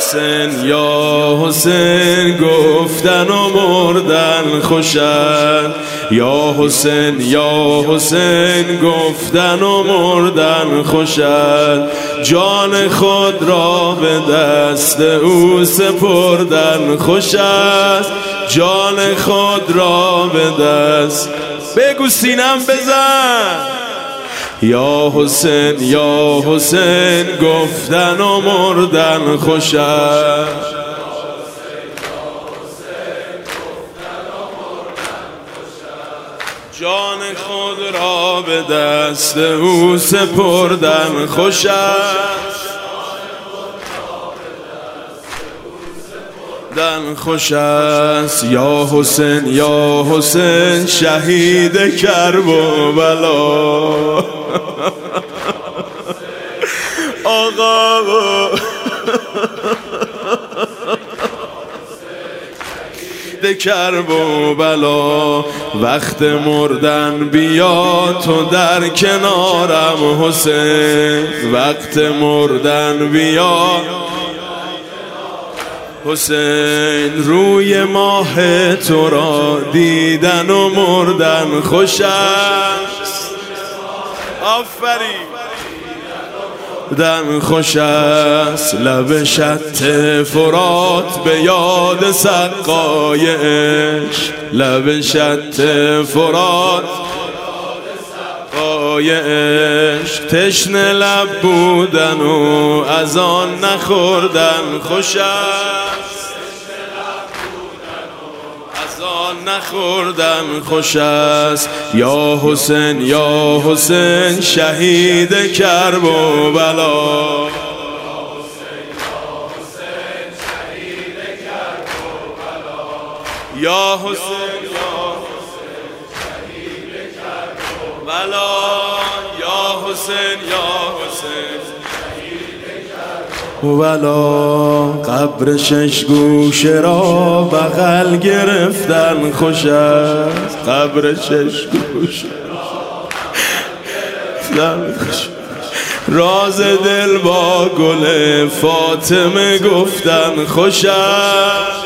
حسین یا حسین گفتن و مردن خوشن، یا حسین یا حسین گفتن و مردن خوشن، جان خود را به دست او سپردن خوش است، جان خود را به دست. بگو سینم بزن. یا حسین یا حسین گفتن و مردن خوش است، جان خود را به دست او سپردن خوش است، دن خوش است. یا حسین یا حسین شهید کربلا، آقا کربلا، وقت مردن بیا تو در کنارم حسین، وقت مردن بیا حسین، روی ماه تو را دیدن و مردن خوش است. آفرین. دن خوش است، لب شط فرات به یاد سقای عشق، لب شط فرات سقای عشق، تشنه لب بودن و از آن نخوردن خوش است، نخوردن خوش است. یا حسین یا حسین شهید کربلا، یا حسین یا شهید کربلا، یا حسین یا حسین ولا. قبر شش گوشه را بغل گرفتن خوش است، قبر شش گوشه راز دل با گل فاطمه گفتن خوش است،